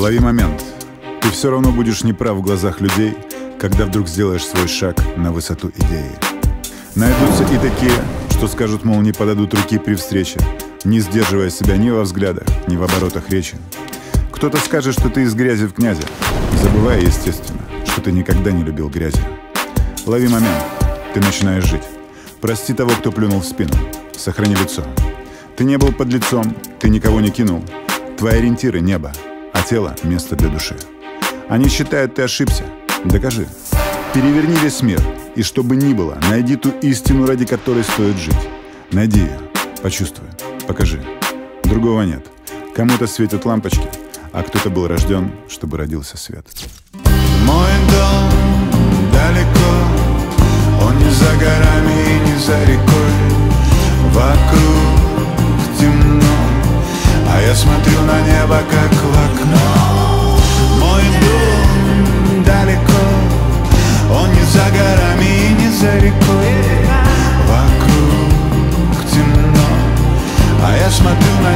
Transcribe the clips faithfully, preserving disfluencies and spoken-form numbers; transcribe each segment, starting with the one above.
Лови момент. Ты все равно будешь неправ в глазах людей, когда вдруг сделаешь свой шаг на высоту идеи. Найдутся и такие, что скажут, мол, не подадут руки при встрече, не сдерживая себя ни во взглядах, ни в оборотах речи. Кто-то скажет, что ты из грязи в князя, забывая, естественно, что ты никогда не любил грязи. Лови момент. Ты начинаешь жить. Прости того, кто плюнул в спину. Сохрани лицо. Ты не был под лицом, ты никого не кинул. Твои ориентиры — небо, а тело — место для души. Они считают, ты ошибся. Докажи. Переверни весь мир, и что бы ни было, найди ту истину, ради которой стоит жить. Найди ее, почувствуй, покажи. Другого нет. Кому-то светят лампочки, а кто-то был рожден, чтобы родился свет. Мой дом далеко, он не за горами и не за рекой. Вокруг темно, а я смотрю на небо, как в окно. Мой дом далеко, он не за горами и не за рекой. Вокруг темно, а я смотрю на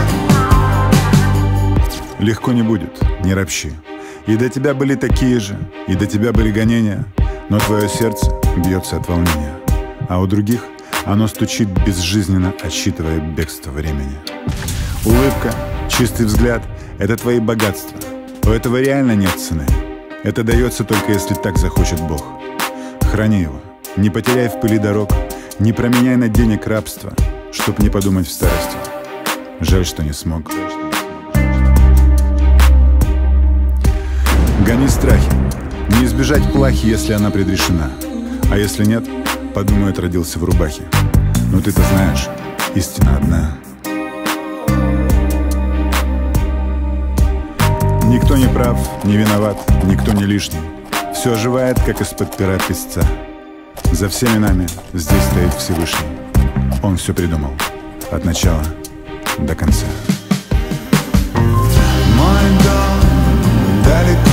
небо. Легко не будет, не ропщи. И до тебя были такие же, и до тебя были гонения, но твое сердце бьется от волнения, а у других оно стучит безжизненно, отсчитывая бегство времени. Улыбка, чистый взгляд — это твои богатства. У этого реально нет цены. Это дается только если так захочет Бог. Храни его, не потеряй в пыли дорог, не променяй на денег рабство, чтоб не подумать в старости. Жаль, что не смог. Гони страхи. Не избежать плахи, если она предрешена. А если нет, подумают, родился в рубахе. Но ты-то знаешь, истина одна. Никто не прав, не виноват, никто не лишний. Все оживает, как из-под пера песца. За всеми нами здесь стоит Всевышний. Он все придумал от начала до конца. Мой дом далеко,